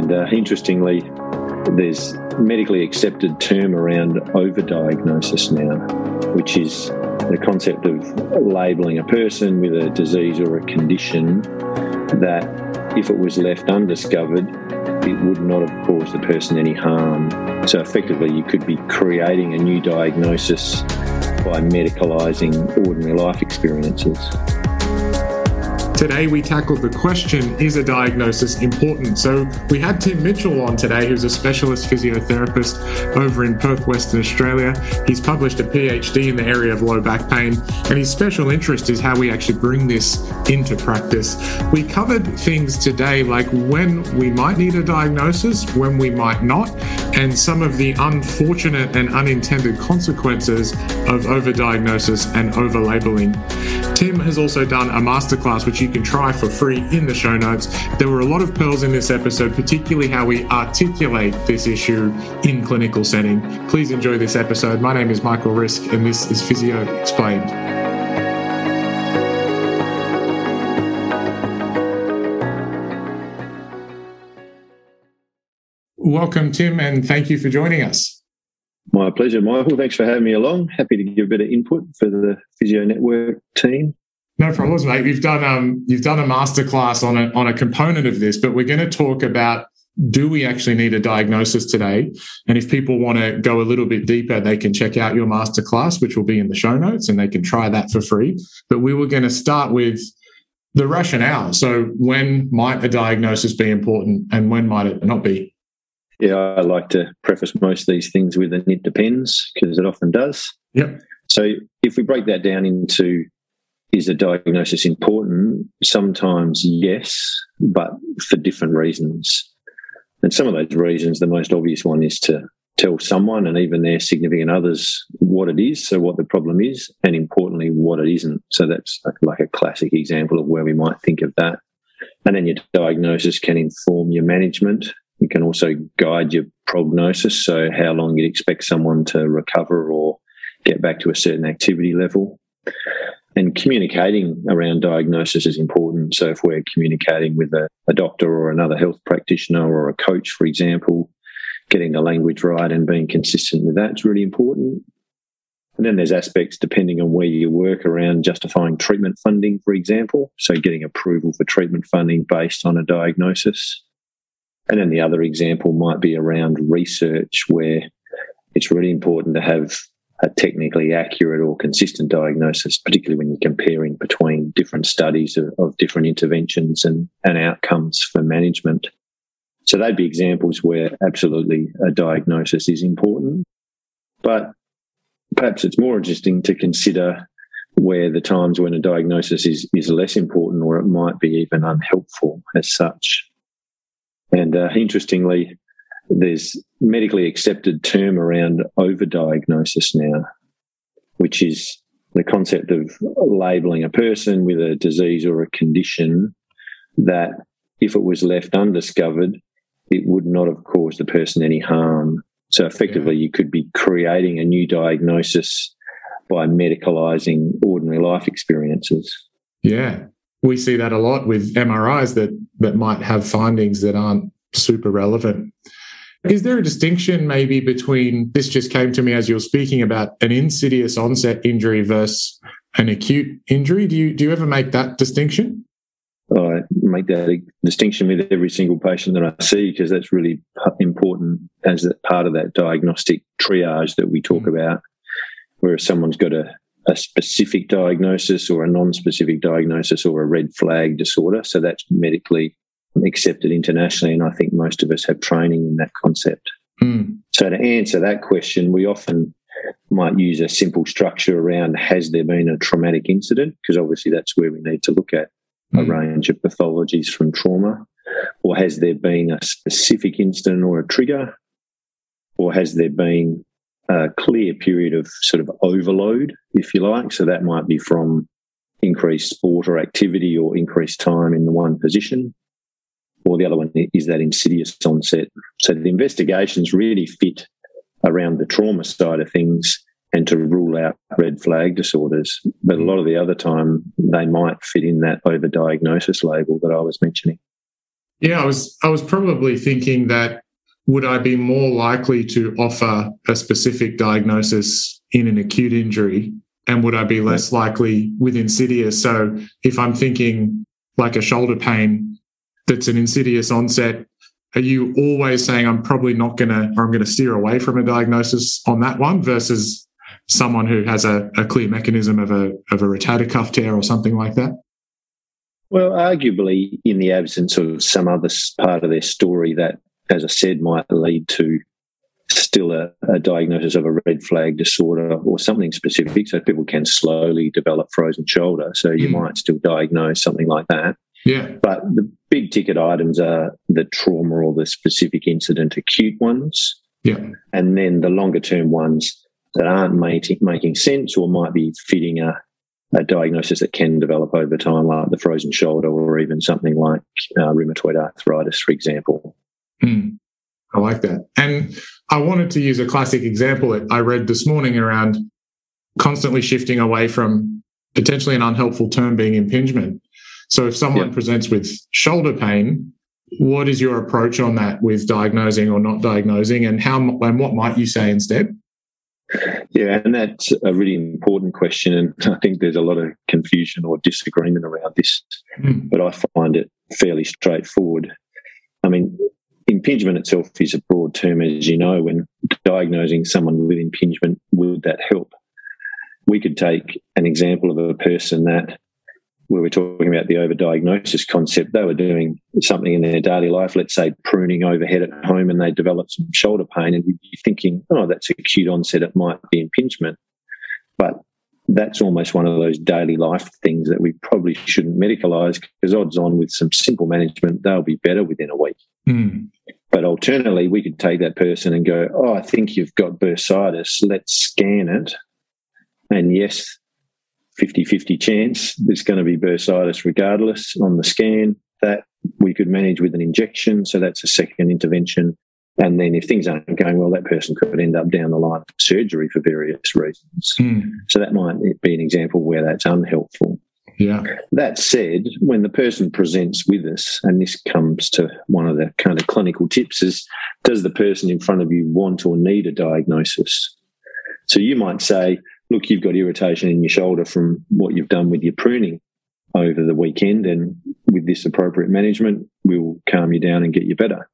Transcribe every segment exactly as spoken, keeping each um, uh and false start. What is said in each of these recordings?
And uh, interestingly, there's a medically accepted term around overdiagnosis now, which is the concept of labelling a person with a disease or a condition that, if it was left undiscovered, it would not have caused the person any harm. So effectively, you could be creating a new diagnosis by medicalising ordinary life experiences. Today we tackled the question, is a diagnosis important? So we had Tim Mitchell on today, who's a specialist physiotherapist over in Perth, Western Australia. He's published a PhD in the area of low back pain, and his special interest is how we actually bring this into practice. We covered things today like when we might need a diagnosis, when we might not, and some of the unfortunate and unintended consequences of overdiagnosis and overlabeling. Tim has also done a masterclass which you can try for free in the show notes. There were a lot of pearls in this episode, particularly how we articulate this issue in clinical setting. Please enjoy this episode. My name is Michael Risk, and this is Physio Explained. Welcome, Tim, and thank you for joining us. My pleasure, Michael. Thanks for having me along. Happy to give a bit of input for the Physio Network team. No problems, mate. You've done um, you've done a masterclass on a on a component of this, but we're going to talk about, do we actually need a diagnosis today? And if people want to go a little bit deeper, they can check out your masterclass, which will be in the show notes, and they can try that for free. But we were going to start with the rationale. So when might a diagnosis be important and when might it not be? Yeah, I like to preface most of these things with an it depends, because it often does. Yep. So if we break that down into, is a diagnosis important? Sometimes yes, but for different reasons. And some of those reasons, the most obvious one is to tell someone, and even their significant others, what it is, so what the problem is, and importantly, what it isn't. So that's like a classic example of where we might think of that. And then your diagnosis can inform your management. It can also guide your prognosis, so how long you'd expect someone to recover or get back to a certain activity level. And communicating around diagnosis is important. So if we're communicating with a, a doctor or another health practitioner or a coach, for example, getting the language right and being consistent with that is really important. And then there's aspects, depending on where you work, around justifying treatment funding, for example. So getting approval for treatment funding based on a diagnosis. And then the other example might be around research, where it's really important to have a technically accurate or consistent diagnosis, particularly when you're comparing between different studies of, of different interventions and, and outcomes for management. So they'd be examples where absolutely a diagnosis is important. But perhaps it's more interesting to consider where the times when a diagnosis is, is less important, or it might be even unhelpful as such. And uh, interestingly, there's a medically accepted term around overdiagnosis now, which is the concept of labelling a person with a disease or a condition that, if it was left undiscovered, it would not have caused the person any harm. So effectively, you could be creating a new diagnosis by medicalising ordinary life experiences. Yeah. We see that a lot with M R Is that, that might have findings that aren't super relevant. Is there a distinction maybe between, this just came to me as you were speaking about, an insidious onset injury versus an acute injury? Do you do you ever make that distinction? I make that distinction with every single patient that I see, because that's really important as part of that diagnostic triage that we talk mm. about, where if someone's got a a specific diagnosis or a non-specific diagnosis or a red flag disorder. So that's medically accepted internationally, and I think most of us have training in that concept. Mm. So to answer that question, we often might use a simple structure around, has there been a traumatic incident? Because obviously that's where we need to look at mm. a range of pathologies from trauma. Or has there been a specific incident or a trigger? Or has there been a clear period of sort of overload, if you like? So that might be from increased sport or activity or increased time in the one position. Or the other one is that insidious onset. So the investigations really fit around the trauma side of things and to rule out red flag disorders. But a lot of the other time, they might fit in that overdiagnosis label that I was mentioning. Yeah, I was I was probably thinking that would I be more likely to offer a specific diagnosis in an acute injury, and would I be less likely with insidious? So if I'm thinking like a shoulder pain that's an insidious onset, are you always saying I'm probably not going to, or I'm going to steer away from a diagnosis on that one versus someone who has a, a clear mechanism of a of a rotator cuff tear or something like that? Well, arguably, in the absence of some other part of their story that, as I said, might lead to still a, a diagnosis of a red flag disorder or something specific, so people can slowly develop frozen shoulder. So you mm. might still diagnose something like that. Yeah. But the big ticket items are the trauma or the specific incident acute ones. Yeah. And then the longer term ones that aren't making, making sense or might be fitting a a diagnosis that can develop over time, like the frozen shoulder or even something like uh, rheumatoid arthritis, for example. Mm, I like that. And I wanted to use a classic example that I read this morning around constantly shifting away from potentially an unhelpful term being impingement. So if someone yeah. presents with shoulder pain, what is your approach on that with diagnosing or not diagnosing, and how and what might you say instead? Yeah, and that's a really important question, and I think there's a lot of confusion or disagreement around this, mm. but I find it fairly straightforward. I mean, impingement itself is a broad term, as you know. When diagnosing someone with impingement, would that help? We could take an example of a person that, where we're talking about the overdiagnosis concept, they were doing something in their daily life, let's say pruning overhead at home, and they developed some shoulder pain, and you'd be thinking, oh, that's acute onset, it might be impingement. But that's almost one of those daily life things that we probably shouldn't medicalise, because odds on with some simple management, they'll be better within a week. Mm. But alternatively, we could take that person and go, oh, I think you've got bursitis, let's scan it. And yes, fifty-fifty chance there's going to be bursitis regardless on the scan. That we could manage with an injection, so that's a second intervention. And then if things aren't going well, that person could end up down the line of surgery for various reasons. Mm. So that might be an example where that's unhelpful. Yeah. That said, when the person presents with us, and this comes to one of the kind of clinical tips, is does the person in front of you want or need a diagnosis? So you might say, look, you've got irritation in your shoulder from what you've done with your pruning over the weekend, and with this appropriate management, we'll calm you down and get you better.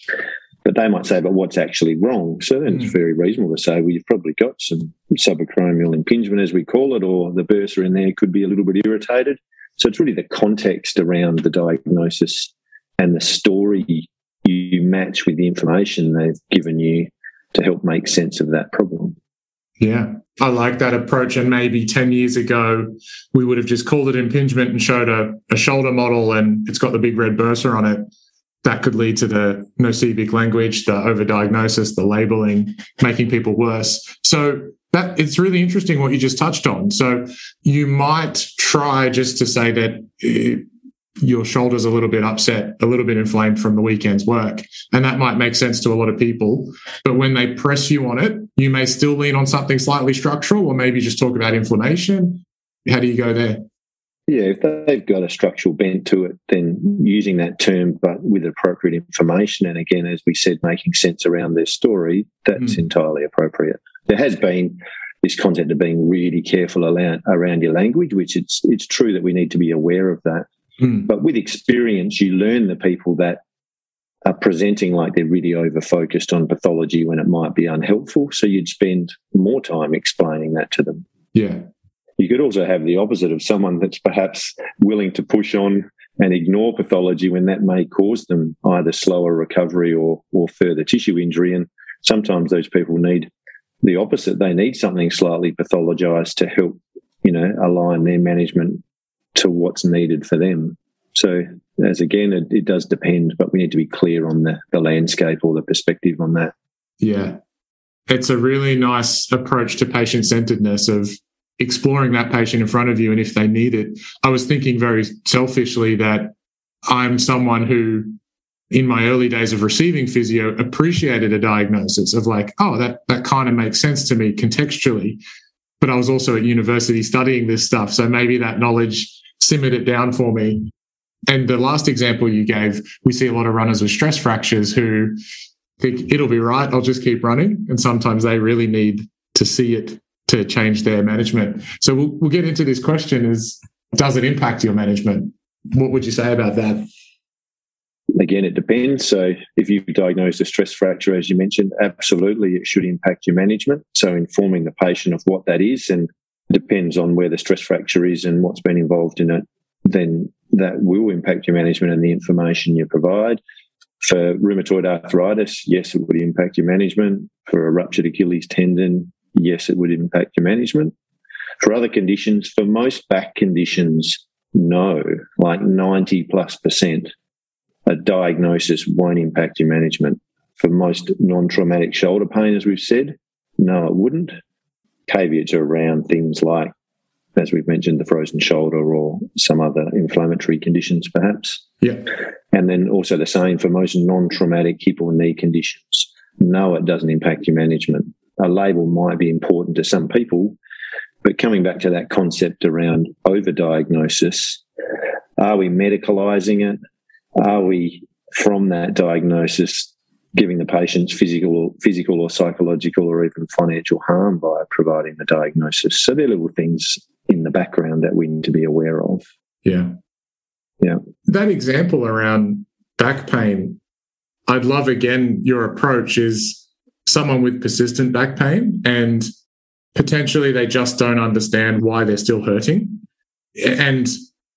But they might say, but what's actually wrong? So then mm. it's very reasonable to say, well, you've probably got some subacromial impingement, as we call it, or the bursa in there could be a little bit irritated. So it's really the context around the diagnosis and the story you match with the information they've given you to help make sense of that problem. Yeah, I like that approach. And maybe ten years ago, we would have just called it impingement and showed a, a shoulder model and it's got the big red bursa on it. That could lead to the nocivic language, the overdiagnosis, the labeling, making people worse. So that it's really interesting what you just touched on. So you might try just to say that uh, your shoulder's a little bit upset, a little bit inflamed from the weekend's work, and that might make sense to a lot of people. But when they press you on it, you may still lean on something slightly structural, or maybe just talk about inflammation. How do you go there? Yeah, if they've got a structural bent to it, then using that term but with appropriate information, and again, as we said, making sense around their story, that's mm. entirely appropriate. There has been this concept of being really careful around, around your language, which it's it's true that we need to be aware of that. Mm. But with experience, you learn the people that are presenting like they're really over-focused on pathology when it might be unhelpful, so you'd spend more time explaining that to them. Yeah. You could also have the opposite of someone that's perhaps willing to push on and ignore pathology when that may cause them either slower recovery or, or further tissue injury. And sometimes those people need the opposite. They need something slightly pathologised to help, you know, align their management to what's needed for them. So, as again, it, it does depend, but we need to be clear on the, the landscape or the perspective on that. Yeah. It's a really nice approach to patient-centeredness of exploring that patient in front of you, and if they need it. I was thinking very selfishly that I'm someone who, in my early days of receiving physio, appreciated a diagnosis of like, oh, that that kind of makes sense to me contextually. But I was also at university studying this stuff, so maybe that knowledge simmered it down for me And the last example you gave, we see a lot of runners with stress fractures who think it'll be right, I'll just keep running. And sometimes they really need to see it to change their management. So we'll, we'll get into this question is, does it impact your management? What would you say about that? Again, it depends. So if you've diagnosed a stress fracture, as you mentioned, absolutely it should impact your management. So informing the patient of what that is, and depends on where the stress fracture is and what's been involved in it, then that will impact your management and the information you provide. For rheumatoid arthritis, yes, it would impact your management. For a ruptured Achilles tendon, yes, it would impact your management. For other conditions, for most back conditions, no, like ninety plus percent, a diagnosis won't impact your management. For most non-traumatic shoulder pain, as we've said, no, it wouldn't. Caveats are around things like, as we've mentioned, the frozen shoulder or some other inflammatory conditions, perhaps. Yeah. And then also the same for most non-traumatic hip or knee conditions. No, it doesn't impact your management. A label might be important to some people, but coming back to that concept around overdiagnosis, are we medicalising it? Are we, from that diagnosis, giving the patients physical, physical or psychological or even financial harm by providing the diagnosis? So they're little things in the background that we need to be aware of. Yeah. Yeah. That example around back pain, I'd love, again, your approach is someone with persistent back pain and potentially they just don't understand why they're still hurting. And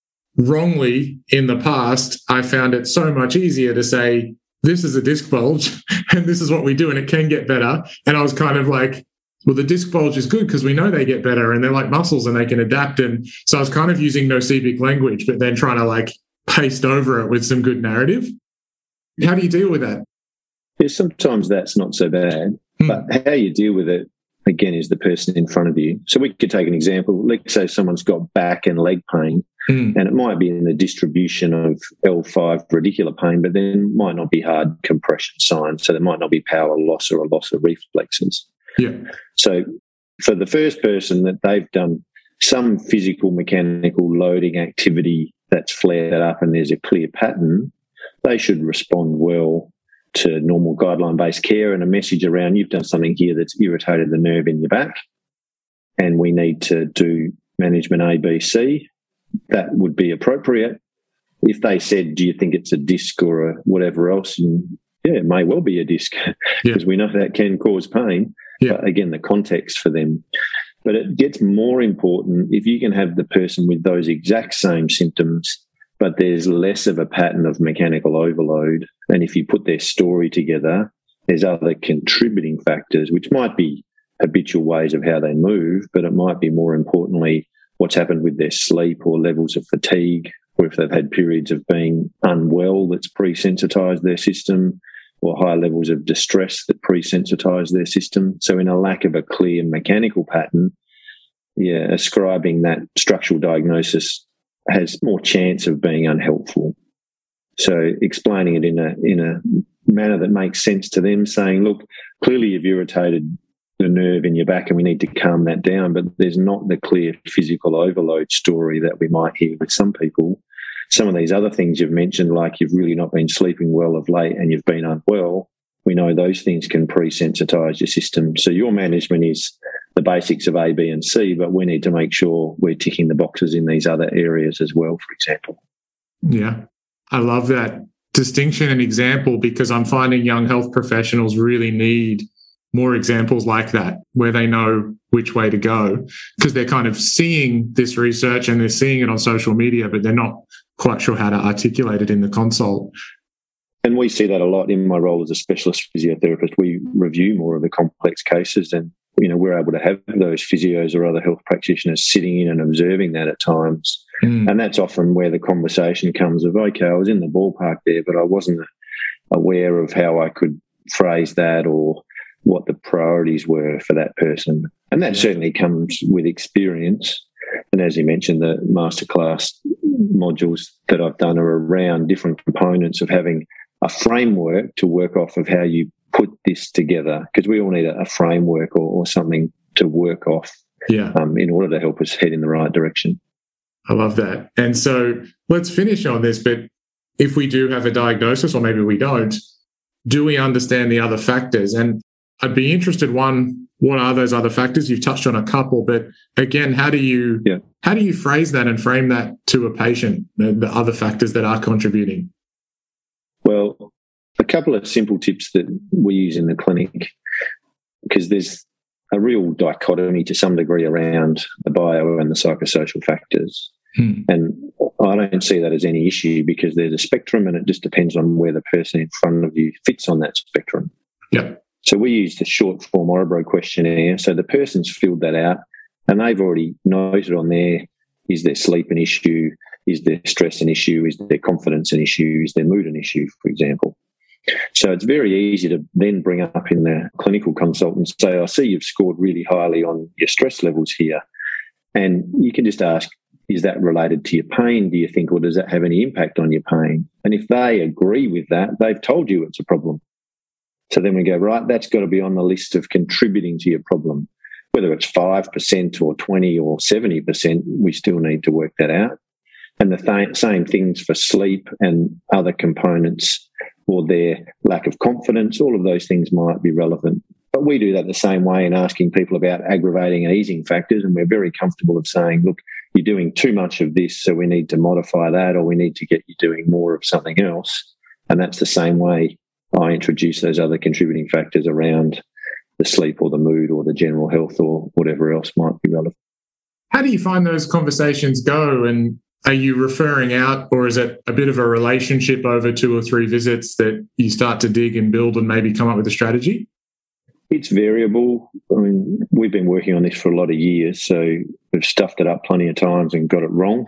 wrongly, in the past, I found it so much easier to say, this is a disc bulge and this is what we do and it can get better. And I was kind of like, well, the disc bulge is good because we know they get better and they're like muscles and they can adapt. And so I was kind of using nocibic language, but then trying to like paste over it with some good narrative. How do you deal with that? Yeah, sometimes that's not so bad, hmm. but how you deal with it, again, is the person in front of you. So we could take an example. Let's say someone's got back and leg pain, mm. and it might be in the distribution of L five radicular pain, but then might not be hard compression signs. So there might not be power loss or a loss of reflexes. Yeah. So for the first person that they've done some physical mechanical loading activity that's flared up and there's a clear pattern, they should respond well to normal guideline-based care and a message around, you've done something here that's irritated the nerve in your back and we need to do management A, B, C. That would be appropriate. If they said, do you think it's a disc or a whatever else? And yeah, it may well be a disc because yeah. we know that can cause pain. Yeah. But again, the context for them. But it gets more important if you can have the person with those exact same symptoms, but there's less of a pattern of mechanical overload. And if you put their story together, there's other contributing factors, which might be habitual ways of how they move, but it might be more importantly what's happened with their sleep or levels of fatigue, or if they've had periods of being unwell that's pre-sensitized their system, or high levels of distress that pre-sensitise their system. So in a lack of a clear mechanical pattern, yeah, ascribing that structural diagnosis has more chance of being unhelpful. So explaining it in a in a manner that makes sense to them, saying, look, clearly you've irritated the nerve in your back and we need to calm that down, but there's not the clear physical overload story that we might hear with some people. Some of these other things you've mentioned, like you've really not been sleeping well of late and you've been unwell, we know those things can pre-sensitise your system. So your management is the basics of A, B and C, but we need to make sure we're ticking the boxes in these other areas as well, for example. Yeah, I love that distinction and example because I'm finding young health professionals really need more examples like that where they know which way to go because they're kind of seeing this research and they're seeing it on social media, but they're not quite sure how to articulate it in the consult. And we see that a lot in my role as a specialist physiotherapist. We review more of the complex cases and, you know, we're able to have those physios or other health practitioners sitting in and observing that at times. Mm. And that's often where the conversation comes of, okay, I was in the ballpark there, but I wasn't aware of how I could phrase that or what the priorities were for that person. And that yeah. certainly comes with experience. And as you mentioned, the masterclass modules that I've done are around different components of having a framework to work off of how you put this together, because we all need a, a framework or, or something to work off yeah. um, in order to help us head in the right direction. I love that. And so let's finish on this, but if we do have a diagnosis, or maybe we don't, do we understand the other factors? And I'd be interested, one, what are those other factors? You've touched on a couple, but again, how do you yeah. how do you phrase that and frame that to a patient, the, the other factors that are contributing? Well, a couple of simple tips that we use in the clinic, because there's a real dichotomy to some degree around the bio and the psychosocial factors. Hmm. And I don't see that as any issue, because there's a spectrum and it just depends on where the person in front of you fits on that spectrum. Yeah. So we use the short form Orebro questionnaire. So the person's filled that out and they've already noted on there, is their sleep an issue? Is their stress an issue? Is their confidence an issue? Is their mood an issue, for example? So it's very easy to then bring up in the clinical consult and say, I see you've scored really highly on your stress levels here. And you can just ask, is that related to your pain, do you think, or does that have any impact on your pain? And if they agree with that, they've told you it's a problem. So then we go, right, that's got to be on the list of contributing to your problem. Whether it's five percent or twenty or seventy percent, we still need to work that out. And the th- same things for sleep and other components, or their lack of confidence, all of those things might be relevant. But we do that the same way in asking people about aggravating and easing factors, and we're very comfortable of saying, look, you're doing too much of this, so we need to modify that, or we need to get you doing more of something else. And that's the same way I introduce those other contributing factors around the sleep or the mood or the general health or whatever else might be relevant. How do you find those conversations go? And are you referring out, or is it a bit of a relationship over two or three visits that you start to dig and build and maybe come up with a strategy? It's variable. I mean, we've been working on this for a lot of years, so we've stuffed it up plenty of times and got it wrong.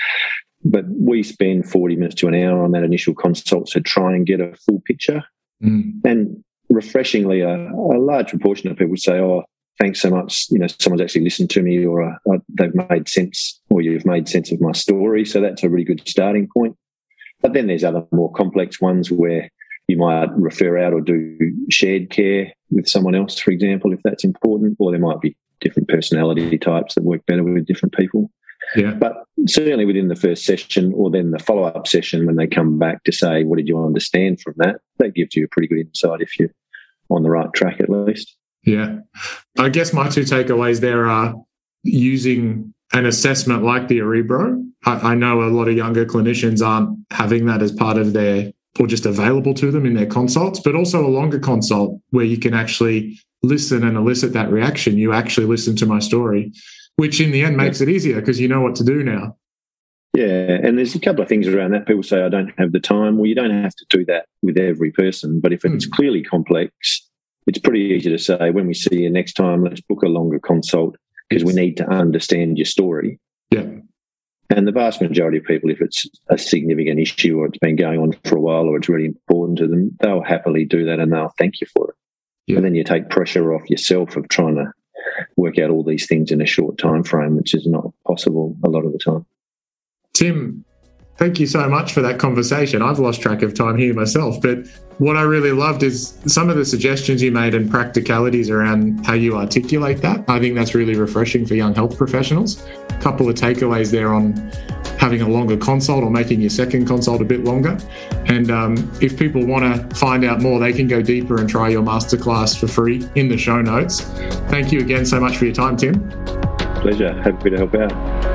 But we spend forty minutes to an hour on that initial consult to try and get a full picture. Mm. And refreshingly, a, a large proportion of people say, oh, thanks so much, you know, someone's actually listened to me, or uh, they've made sense, or you've made sense of my story. So that's a really good starting point. But then there's other more complex ones where you might refer out or do shared care with someone else, for example, if that's important, or there might be different personality types that work better with different people. Yeah. But certainly within the first session, or then the follow-up session when they come back to say, what did you understand from that? That gives you a pretty good insight if you're on the right track at least. Yeah. I guess my two takeaways there are using an assessment like the Orebro. I, I know a lot of younger clinicians aren't having that as part of their, or just available to them in their consults, but also a longer consult where you can actually listen and elicit that reaction. You actually listen to my story, which in the end makes it easier because you know what to do now. Yeah, and there's a couple of things around that. People say, I don't have the time. Well, you don't have to do that with every person, but if it's mm. clearly complex, it's pretty easy to say, when we see you next time, let's book a longer consult because yes. we need to understand your story. Yeah. And the vast majority of people, if it's a significant issue or it's been going on for a while or it's really important to them, they'll happily do that and they'll thank you for it. Yeah. And then you take pressure off yourself of trying to work out all these things in a short time frame, which is not possible a lot of the time. Tim, thank you so much for that conversation. I've lost track of time here myself, but what I really loved is some of the suggestions you made and practicalities around how you articulate that. I think that's really refreshing for young health professionals. A couple of takeaways there on having a longer consult or making your second consult a bit longer. And um, if people want to find out more, they can go deeper and try your masterclass for free in the show notes. Thank you again so much for your time, Tim. Pleasure. Happy to help out.